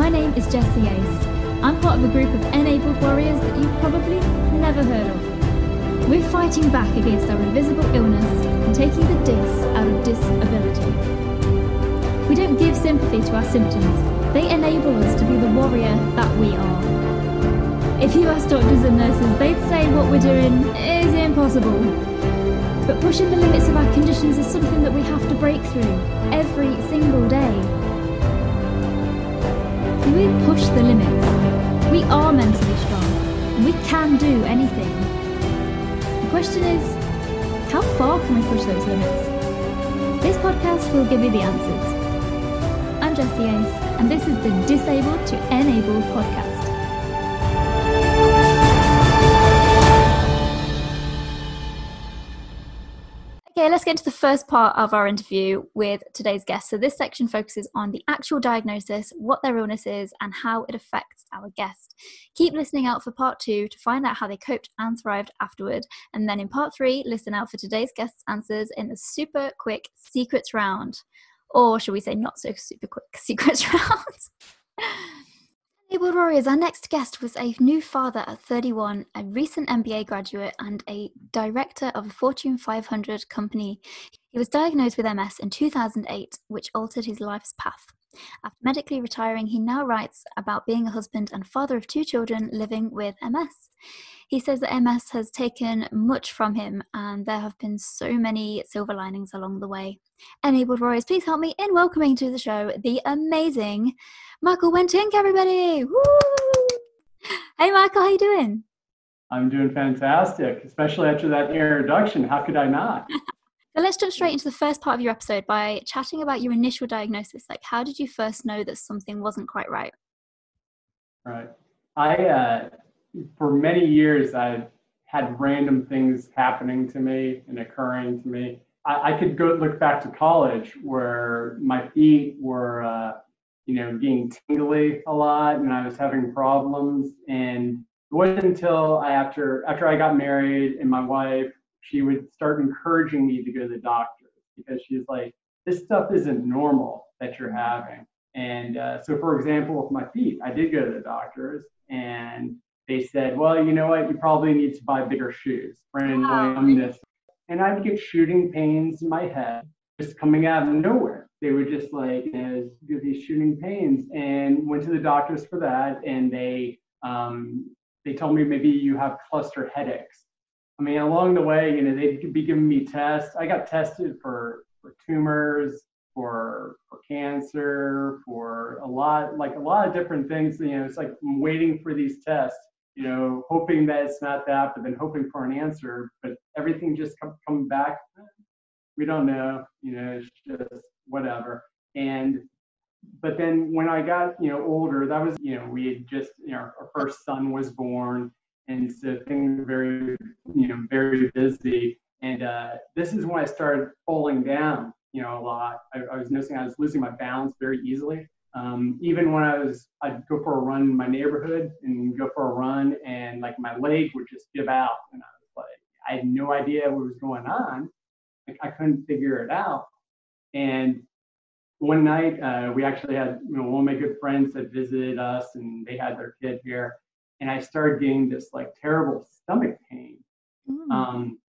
My name is Jessie Ace. I'm part of a group of enabled warriors that you've probably never heard of. We're fighting back against our invisible illness and taking the dis out of disability. We don't give sympathy to our symptoms. They enable us to be the warrior that we are. If you ask doctors and nurses, they'd say what we're doing is impossible. But pushing the limits of our conditions is something that we have to break through every single day. If we push the limits, we are mentally strong. We can do anything. The question is, how far can we push those limits? This podcast will give you the answers. I'm Jessie Ace, and this is the Disabled to Enabled podcast. Okay, let's get into the first part of our interview with today's guest. So this section focuses on the actual diagnosis, what their illness is, and how it affects our guest. Keep listening out for part 2 to find out how they coped and thrived afterward. And then in part 3, listen out for today's guest's answers in the super quick secrets round. Or should we say not so super quick secrets round? Enabled Warriors, our next guest was a new father at 31, a recent MBA graduate and a director of a Fortune 500 company. He was diagnosed with MS in 2008, which altered his life's path. After medically retiring, he now writes about being a husband and father of 2 children living with MS. He says that MS has taken much from him and there have been so many silver linings along the way. Enabled Warriors, please help me in welcoming to the show the amazing Michael Wentink, everybody! Woo! Hey Michael, how you doing? I'm doing fantastic, especially after that introduction. How could I not? So let's jump straight into the first part of your episode by chatting about your initial diagnosis. Like, how did you first know that something wasn't quite right? Right. For many years, I had random things happening to me and occurring to me. I could go look back to college where my feet were, getting tingly a lot, and I was having problems. And it wasn't until after I got married and my wife, she would start encouraging me to go to the doctor because she's like, this stuff isn't normal that you're having. And so, for example, with my feet, I did go to the doctors and they said, well, you know what, you probably need to buy bigger shoes for an numbness. And I'd get shooting pains in my head just coming out of nowhere. They were just like, get these shooting pains, and went to the doctors for that. And they told me maybe you have cluster headaches. I mean, along the way, they could be giving me tests. I got tested for tumors, for cancer, for a lot of different things. It's like I'm waiting for these tests, hoping that it's not that, but then hoping for an answer. But everything just coming back. We don't know. It's just whatever. But then when I got older, that was we had just our first son was born. And so things were very, very busy. And this is when I started falling down, a lot. I was noticing I was losing my balance very easily. Even when I'd go for a run in my neighborhood and go for a run, and like my leg would just give out. And I was like, I had no idea what was going on. Like, I couldn't figure it out. And one night we actually had, one of my good friends that visited us, and they had their kid here. And I started getting this like terrible stomach pain. And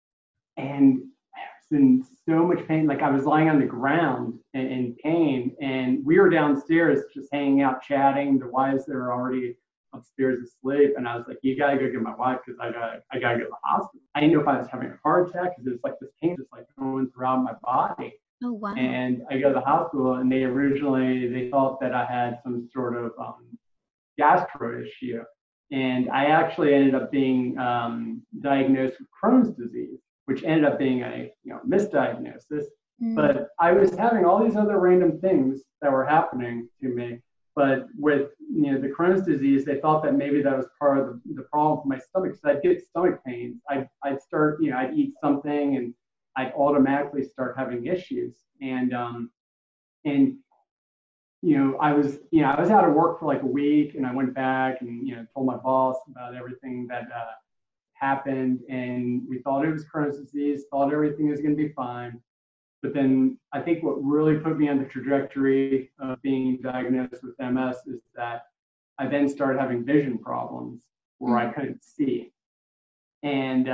I was in so much pain. Like I was lying on the ground in pain, and we were downstairs just hanging out, chatting. The wives, they were already upstairs asleep. And I was like, you gotta go get my wife because I gotta go to the hospital. I didn't know if I was having a heart attack because it was like this pain just like going throughout my body. Oh, wow. And I go to the hospital, and they thought that I had some sort of gastro issue. And I actually ended up being diagnosed with Crohn's disease, which ended up being a misdiagnosis. But I was having all these other random things that were happening to me. But with the Crohn's disease, they thought that maybe that was part of the problem with my stomach. So I'd get stomach pains. I'd start, I'd eat something and I'd automatically start having issues. And I was out of work for like a week, and I went back and, told my boss about everything that happened. And we thought it was Crohn's disease, thought everything was going to be fine. But then I think what really put me on the trajectory of being diagnosed with MS is that I then started having vision problems where I couldn't see. And,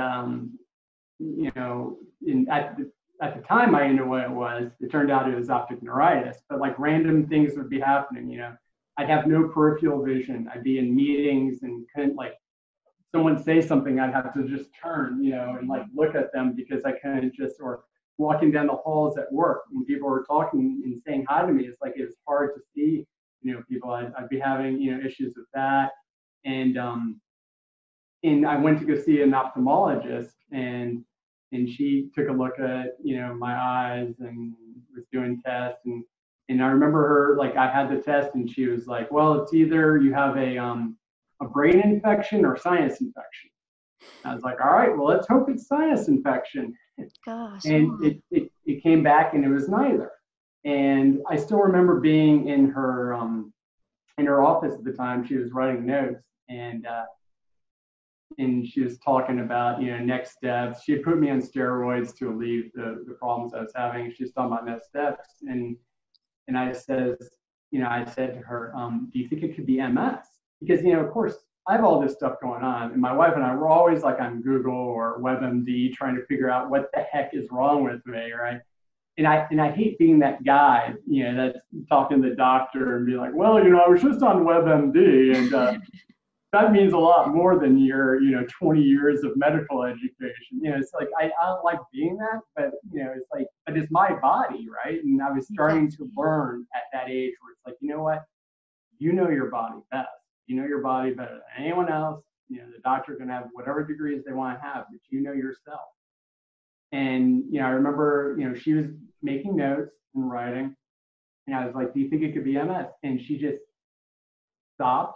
at the time I didn't know what it was. It turned out it was optic neuritis, but like random things would be happening. I'd have no peripheral vision. I'd be in meetings and couldn't, like, someone say something, I'd have to just turn, and like look at them because I couldn't just, or walking down the halls at work when people were talking and saying hi to me, it's like it was hard to see, people. I'd be having, issues with that. And I went to go see an ophthalmologist, and she took a look at, my eyes and was doing tests. And I remember her, like, I had the test and she was like, well, it's either you have a brain infection or sinus infection. I was like, all right, well, let's hope it's sinus infection. Gosh. And it came back and it was neither. And I still remember being in her office at the time. She was writing notes, and she was talking about, next steps. She had put me on steroids to alleviate the problems I was having. She was talking about next steps. And I said to her, do you think it could be MS? Because, of course, I have all this stuff going on. And my wife and I were always like on Google or WebMD trying to figure out what the heck is wrong with me, right? And I hate being that guy, that's talking to the doctor and be like, well, I was just on WebMD, and that means a lot more than your, 20 years of medical education. It's like, I don't like being that, but, it's like, but it's my body, right? And I was starting to learn at that age where it's like, you know what? You know your body best. You know your body better than anyone else. The doctor can have whatever degrees they want to have, but you know yourself. And, I remember, she was making notes and writing, and I was like, do you think it could be MS? And she just stopped.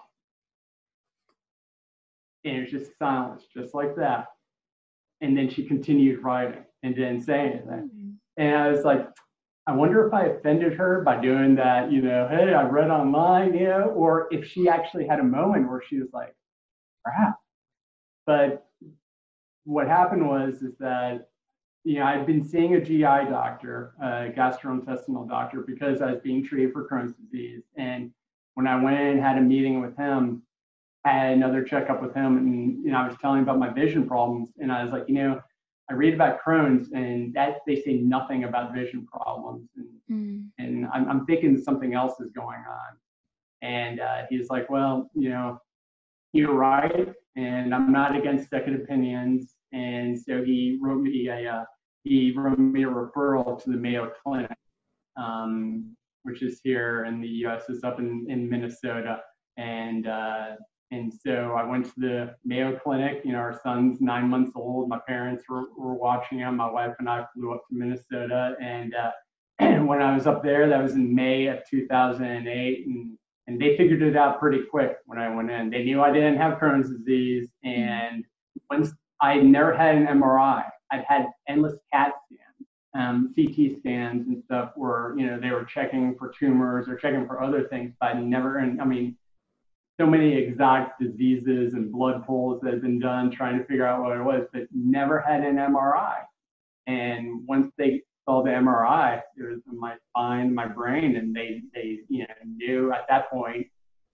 And it was just silence, just like that. And then she continued writing and didn't say anything. And I was like, I wonder if I offended her by doing that, hey, I read online, or if she actually had a moment where she was like, perhaps. But what happened was that, I'd been seeing a GI doctor, a gastrointestinal doctor, because I was being treated for Crohn's disease. And when I went and had a meeting with him, I had another checkup with him, and I was telling him about my vision problems. And I was like, I read about Crohn's, and that they say nothing about vision problems. And I'm thinking something else is going on. And he's like, well, you're right, and I'm not against second opinions. And so he wrote me a referral to the Mayo Clinic, which is here in the U.S. It's up in Minnesota. And so I went to the Mayo Clinic. Our son's 9 months old. My parents were watching him. My wife and I flew up to Minnesota. And when I was up there, that was in May of 2008. And they figured it out pretty quick when I went in. They knew I didn't have Crohn's disease. And once I never had an MRI, I'd had endless CAT scans, CT scans and stuff where, they were checking for tumors or checking for other things, but I never, and I mean, so many exotic diseases and blood pulls that have been done trying to figure out what it was, but never had an MRI. And once they saw the MRI, it was my spine, my brain, and they knew at that point,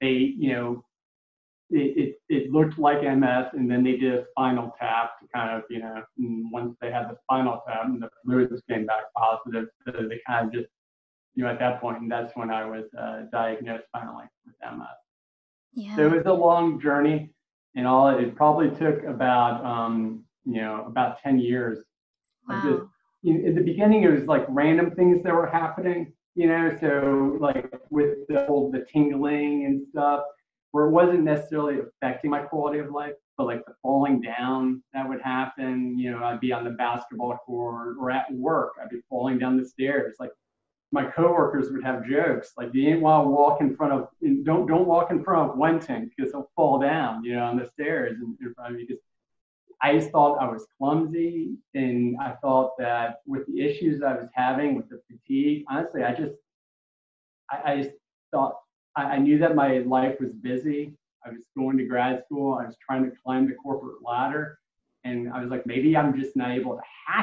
it looked like MS, and then they did a spinal tap to kind of, and once they had the spinal tap and the fluids came back positive, so they kind of just, at that point, and that's when I was diagnosed finally with MS. Yeah. So it was a long journey, and all. It probably took about about 10 years. Wow. Just, in the beginning, it was like random things that were happening, so like with the tingling and stuff, where it wasn't necessarily affecting my quality of life, but like the falling down that would happen. I'd be on the basketball court or at work, I'd be falling down the stairs. Like, my coworkers would have jokes like, you didn't want to walk in front of, don't walk in front of Wenting because he'll fall down, on the stairs in front of you. Because I just thought I was clumsy, and I thought that with the issues I was having with the fatigue, honestly, I just thought, I knew that my life was busy. I was going to grad school. I was trying to climb the corporate ladder, and I was like, maybe I'm just not able to hack it.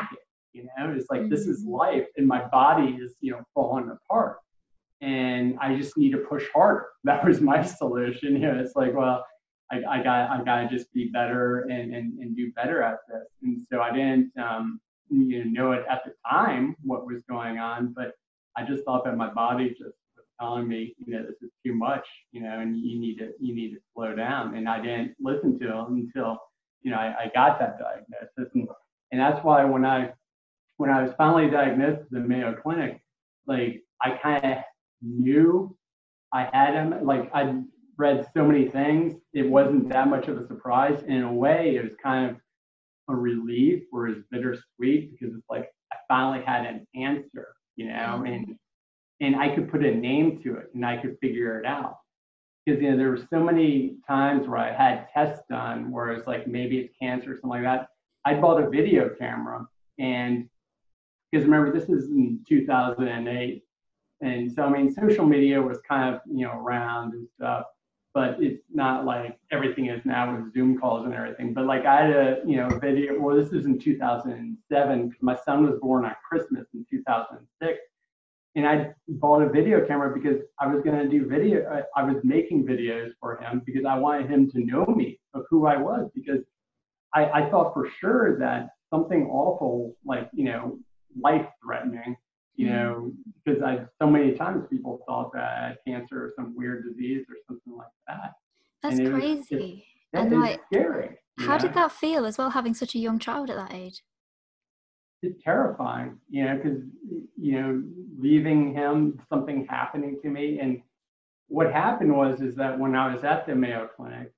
It's like, this is life and my body is, falling apart and I just need to push harder. That was my solution. It's like, well, I got to just be better and do better at this. And so I didn't, know it at the time what was going on, but I just thought that my body just was telling me, this is too much, and you need to slow down. And I didn't listen to it until, I got that diagnosis. And that's why when I was finally diagnosed at the Mayo Clinic, like I kind of knew I had him. Like I read so many things, it wasn't that much of a surprise. In a way, it was kind of a relief, or it's bittersweet, because it's like I finally had an answer, and I could put a name to it and I could figure it out. Because there were so many times where I had tests done where it's like maybe it's cancer or something like that. I bought a video camera, and because remember this is in 2008, and so social media was kind of around and stuff, but it's not like everything is now with Zoom calls and everything. But like I had a video. Well, this is in 2007 because my son was born on Christmas in 2006, and I bought a video camera because I was going to do video. I was making videos for him because I wanted him to know me, of who I was, because I thought for sure that something awful, like life threatening, because so many times people thought that I had cancer or some weird disease or something like that. That's crazy. And it's scary. How did that feel as well, having such a young child at that age? It's terrifying, because, leaving him, something happening to me. And what happened is that when I was at the Mayo Clinic,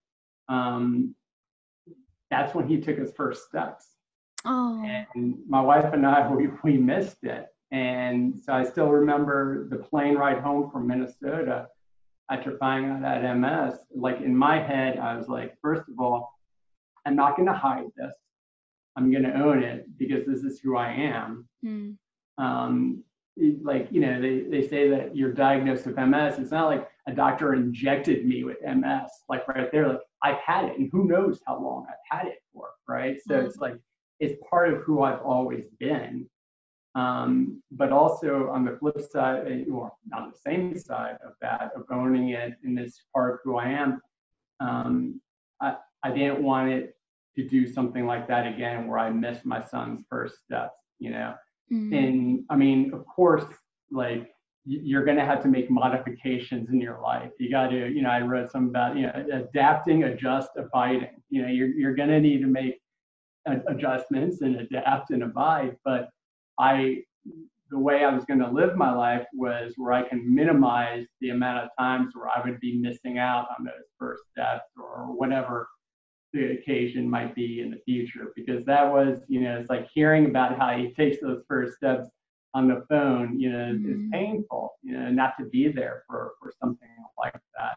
that's when he took his first steps. Oh. And my wife and I, we missed it. And so I still remember the plane ride home from Minnesota after finding out I had MS. Like in my head, I was like, first of all, I'm not going to hide this. I'm going to own it because this is who I am. They say that you're diagnosed with MS. It's not like a doctor injected me with MS, like right there. Like I've had it, and who knows how long I've had it for, right? So it's like it's part of who I've always been. But also on the flip side, or on the same side of that, of owning it and this part of who I am, I didn't want it to do something like that again, where I missed my son's first steps, And I mean, of course, like you're going to have to make modifications in your life. You got to, I read some about, adapting, adjust, abiding. You're going to need to make adjustments and adapt and abide. But the way I was going to live my life was where I can minimize the amount of times where I would be missing out on those first steps or whatever the occasion might be in the future, because that was, it's like hearing about how he takes those first steps on the phone, is painful, not to be there for something like that.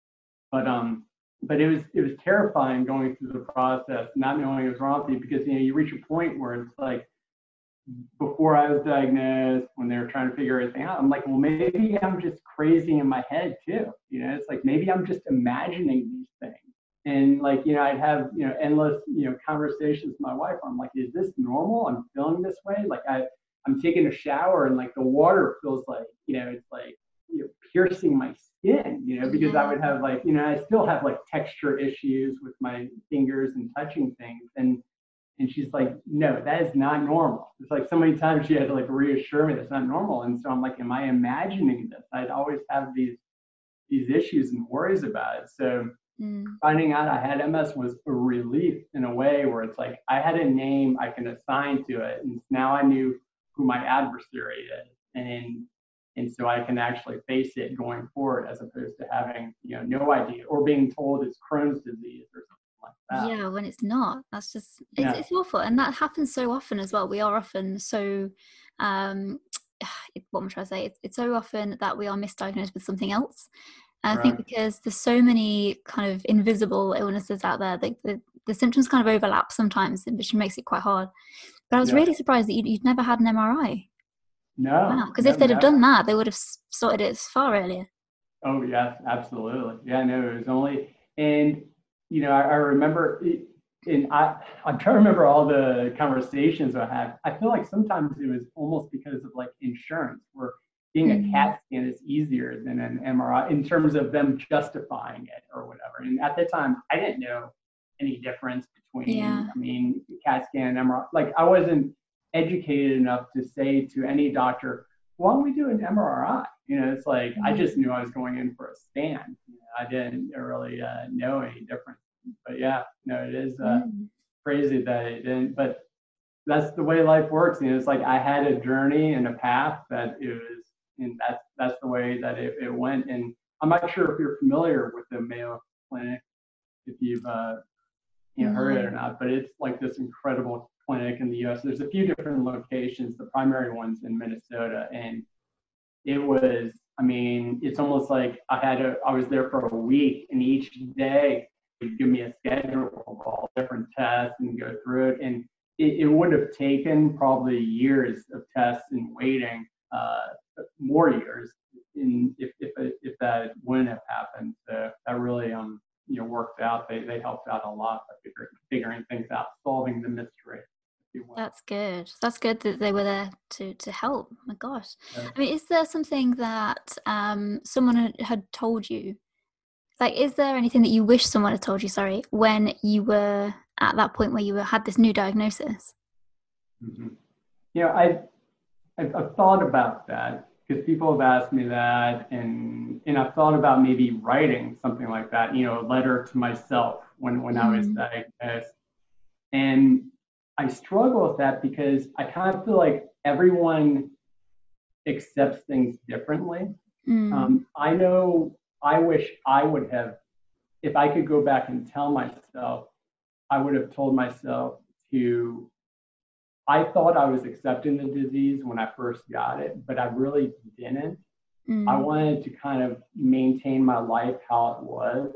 But it was terrifying going through the process, not knowing it was wrong with you, because, you reach a point where it's like, before I was diagnosed, when they were trying to figure everything out, I'm like, well, maybe I'm just crazy in my head too. It's like, maybe I'm just imagining these things. And like, I'd have, endless, conversations with my wife. I'm like, is this normal? I'm feeling this way. Like I'm taking a shower and like the water feels like, it's like, piercing my skin, because I would have like, I still have like texture issues with my fingers and touching things. And she's like, no, that is not normal. It's like so many times she had to like reassure me that's not normal. And so I'm like, am I imagining this? I'd always have these issues and worries about it. So finding out I had MS was a relief in a way, where it's like I had a name I can assign to it, and now I knew who my adversary is, and so I can actually face it going forward, as opposed to having no idea, or being told it's Crohn's disease or something like that. Yeah, when it's not. That's just it's awful, and that happens so often as well. We are often so what am I trying to say? It's so often that we are misdiagnosed with something else. And I think because there's so many kind of invisible illnesses out there, the symptoms kind of overlap sometimes, which makes it quite hard. But I was really surprised that you'd never had an MRI. No. Because if they'd have done that, they would have sorted it far earlier. Oh, yes, absolutely. Yeah, no, it was only, and, I remember and I'm trying to remember all the conversations I had. I feel like sometimes it was almost because of like insurance, where getting a Mm. CAT scan is easier than an MRI in terms of them justifying it or whatever. And at the time, I didn't know any difference between, Yeah. I mean, CAT scan and MRI. Like I wasn't educated enough to say to any doctor, why don't we do an MRI? It's like I Mm. just knew I was going in for a scan. I didn't really know any difference. But yeah, it is Mm. crazy that it didn't. But that's the way life works. It's like I had a journey and a path that it was, and that's the way that it went. And I'm not sure if you're familiar with the Mayo Clinic, if you've heard it or No. not, but it's like this incredible clinic in the U.S. There's a few different locations. The primary one's in Minnesota, and it was, I mean, it's almost like I was there for a week, and each day they'd give me a schedule of all different tests and go through it. And it would have taken probably years of tests and waiting, more years, if that wouldn't have happened. So that really, worked out. They helped out a lot by figuring things out, solving the mystery, if you will. That's good. That's good that they were there to help. Oh my gosh. Yeah. I mean, is there something that someone had told you? Like, is there anything that you wish someone had told you, sorry, when you were at that point where had this new diagnosis? Mm-hmm. You know, I've thought about that because people have asked me that, and I've thought about maybe writing something like that, a letter to myself when I was Mm. diagnosed. And I struggle with that because I kind of feel like everyone accepts things differently. Mm. I know I wish I would have, if I could go back and tell myself, I would have told myself to I thought I was accepting the disease when I first got it, but I really didn't. I Mm. wanted to kind of maintain my life how it was.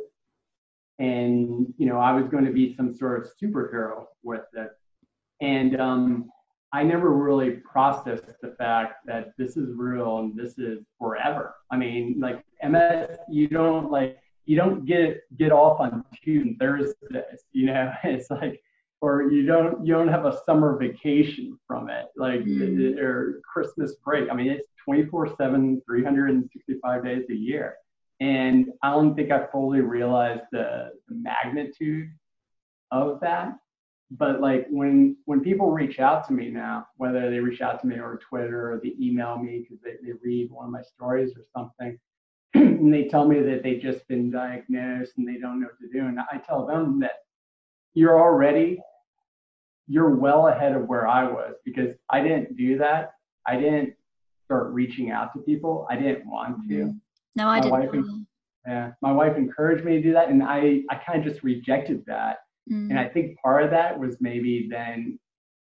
And, I was going to be some sort of superhero with it. And I never really processed the fact that this is real and this is forever. I mean, like MS, you don't get off on Tuesdays and Thursdays. It's like, or you don't have a summer vacation from it, like Mm. or Christmas break. I mean, it's 24/7, 365 days a year. And I don't think I fully realized the magnitude of that. But like when people reach out to me now, whether they reach out to me or Twitter or they email me because they read one of my stories or something, and they tell me that they just been diagnosed and they don't know what to do, and I tell them that you're already you're well ahead of where I was because I didn't do that. I didn't start reaching out to people. I didn't want to. Mm. No, I My didn't wife either. yeah, my wife encouraged me to do that, and I kind of just rejected that. And Mm. I think part of that was maybe then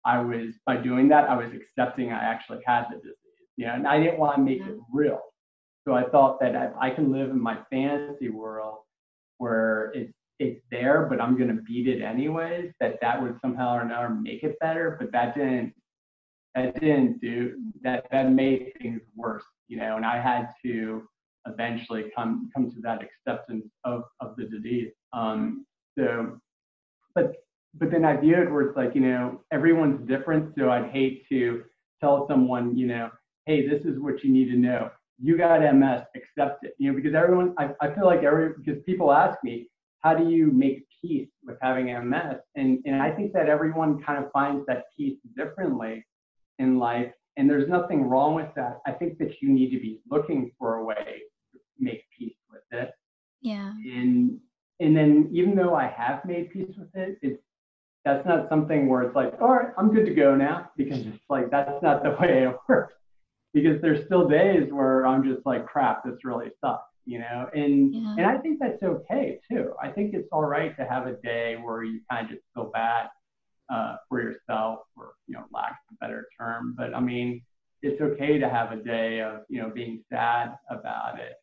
by doing that, I was accepting I actually had the disease, and I didn't want to make Yeah. it real. So I thought that if I can live in my fantasy world where it's there, but I'm gonna beat it anyways, that would somehow or another make it better. But that didn't do that. That made things worse, and I had to eventually come to that acceptance of the disease. So, but but then I view it where it's like, everyone's different, so I'd hate to tell someone, hey, this is what you need to know. You got MS, accept it, because I feel like because people ask me, how do you make peace with having MS? And I think that everyone kind of finds that peace differently in life. And there's nothing wrong with that. I think that you need to be looking for a way to make peace with it. Yeah. And then even though I have made peace with it, that's not something where it's like, all right, I'm good to go now, because it's like that's not the way it works. Because there's still days where I'm just like, crap, this really sucks. And Yeah. and I think that's okay too. I think it's all right to have a day where you kind of just feel bad for yourself, or lack of a better term. But I mean, it's okay to have a day of being sad about it.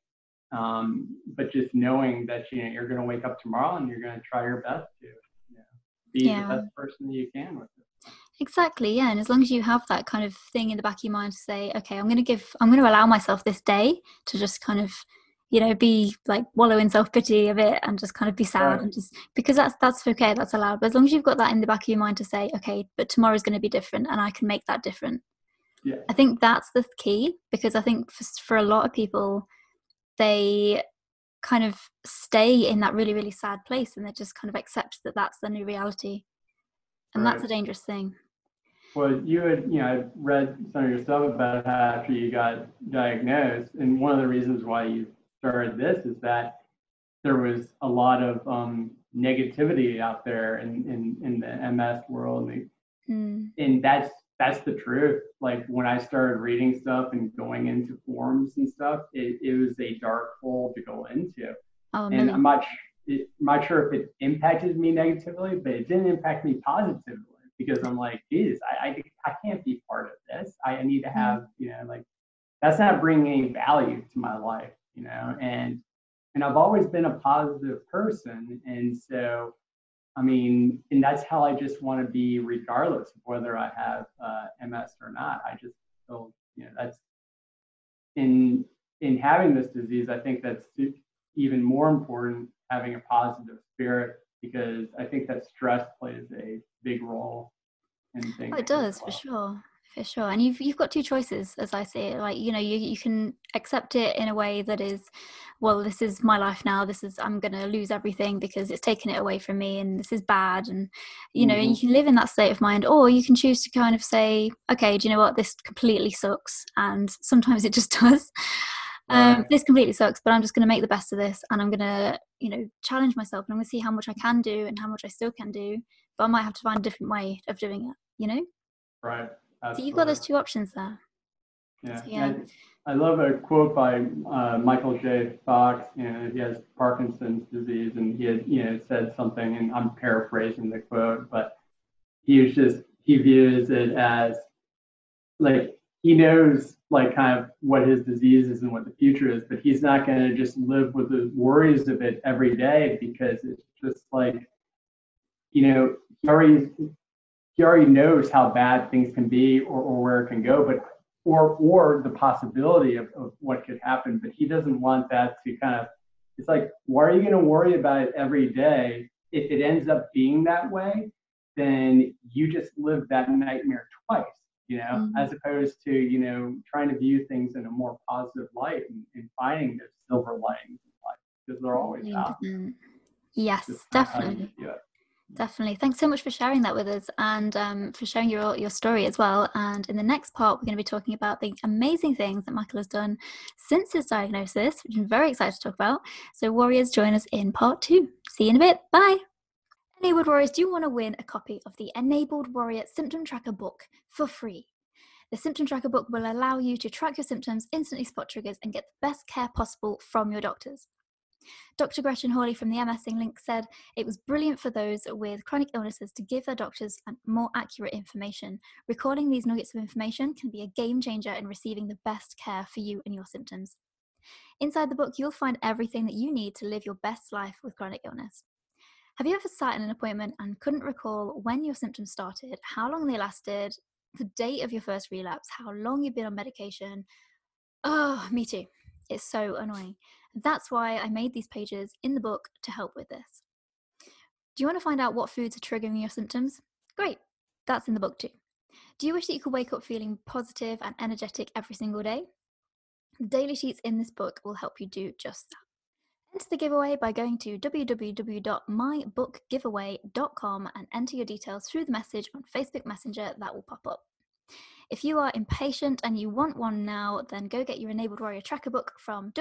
But just knowing that you're going to wake up tomorrow and you're going to try your best to be the Yeah. best person that you can with it. Exactly. Yeah. And as long as you have that kind of thing in the back of your mind to say, okay, I'm going to allow myself this day to just kind of, be like wallow in self-pity a bit and just kind of be sad Right. and just, because that's okay, that's allowed. But as long as you've got that in the back of your mind to say, okay, but tomorrow's going to be different and I can make that different. Yeah. I think that's the key, because I think for a lot of people, they kind of stay in that really, really sad place and they just kind of accept that that's the new reality. And Right. that's a dangerous thing. Well, I read some of your stuff about how after you got diagnosed, and one of the reasons why you started this is that there was a lot of negativity out there in the MS world, and that's the truth. Like when I started reading stuff and going into forums and stuff, it was a dark hole to go into, Oh, and Millie. I'm not sure if it impacted me negatively, but it didn't impact me positively because I'm like, geez, I can't be part of this. I need to have, like, that's not bringing any value to my life, and I've always been a positive person. And so, I mean, and that's how I just want to be regardless of whether I have MS or not. I just feel, that's in having this disease, I think that's even more important, having a positive spirit, because I think that stress plays a big role in things. Oh, it does, for sure. For sure. And you've got two choices, as I see it. Like, you can accept it in a way that is, well, this is my life now. I'm going to lose everything because it's taken it away from me and this is bad. And, you can live in that state of mind, or you can choose to kind of say, okay, do you know what? This completely sucks. And sometimes it just does. This completely sucks, but I'm just going to make the best of this. And I'm going to, challenge myself, and I'm going to see how much I can do and how much I still can do. But I might have to find a different way of doing it, Right. Absolutely. So you've got those two options there. Yeah. So, yeah. I love a quote by Michael J. Fox. He has Parkinson's disease, and he had, said something, and I'm paraphrasing the quote, but he views it as like he knows like kind of what his disease is and what the future is, but he's not going to just live with the worries of it every day, because it's just like, he already knows how bad things can be, or where it can go, but or the possibility of what could happen. But he doesn't want that to kind of, it's like, why are you going to worry about it every day? If it ends up being that way, then you just live that nightmare twice, as opposed to, trying to view things in a more positive light, and finding the silver linings in life, because they're always out there. Yes, definitely. Definitely. Thanks so much for sharing that with us, and for sharing your story as well. And in the next part, we're going to be talking about the amazing things that Michael has done since his diagnosis, which I'm very excited to talk about. So warriors, join us in part 2. See you in a bit. Bye. Enabled Warriors, do you want to win a copy of the Enabled Warrior Symptom Tracker book for free? The Symptom Tracker book will allow you to track your symptoms, instantly spot triggers, and get the best care possible from your doctors. Dr. Gretchen Hawley from the MS Link said it was brilliant for those with chronic illnesses to give their doctors more accurate information. Recording these nuggets of information can be a game changer in receiving the best care for you and your symptoms. Inside the book, you'll find everything that you need to live your best life with chronic illness. Have you ever sat in an appointment and couldn't recall when your symptoms started, how long they lasted, the date of your first relapse, how long you've been on medication? Oh, me too. It's so annoying. That's why I made these pages in the book to help with this. Do you want to find out what foods are triggering your symptoms? Great, that's in the book too. Do you wish that you could wake up feeling positive and energetic every single day? The daily sheets in this book will help you do just that. Enter the giveaway by going to www.mybookgiveaway.com and enter your details through the message on Facebook Messenger that will pop up. If you are impatient and you want one now, then go get your Enabled Warrior Tracker book from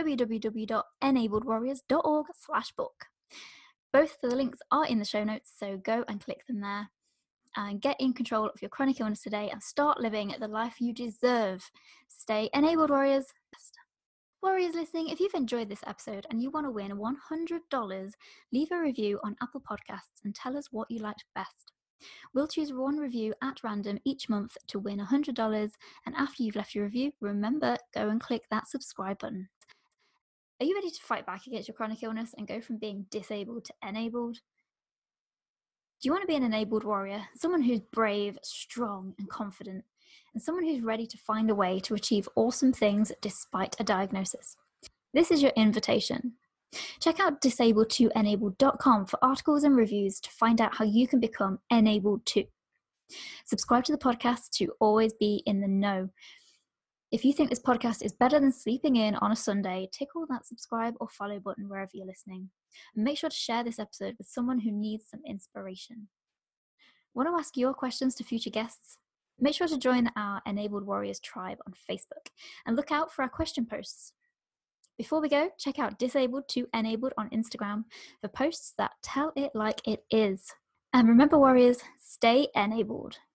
www.enabledwarriors.org/book. Both of the links are in the show notes, so go and click them there. And get in control of your chronic illness today and start living the life you deserve. Stay enabled, warriors. Warriors listening, if you've enjoyed this episode and you want to win $100, leave a review on Apple Podcasts and tell us what you liked best. We'll choose one review at random each month to win $100, and after you've left your review, remember, go and click that subscribe button. Are you ready to fight back against your chronic illness and go from being disabled to enabled? Do you want to be an enabled warrior, someone who's brave, strong, and confident, and someone who's ready to find a way to achieve awesome things despite a diagnosis? This is your invitation. Check out disabled2enabled.com for articles and reviews to find out how you can become enabled too. Subscribe to the podcast to always be in the know. If you think this podcast is better than sleeping in on a Sunday, tickle that subscribe or follow button wherever you're listening. And make sure to share this episode with someone who needs some inspiration. Want to ask your questions to future guests? Make sure to join our Enabled Warriors tribe on Facebook and look out for our question posts. Before we go, check out Disabled2Enabled on Instagram for posts that tell it like it is. And remember, warriors, stay enabled.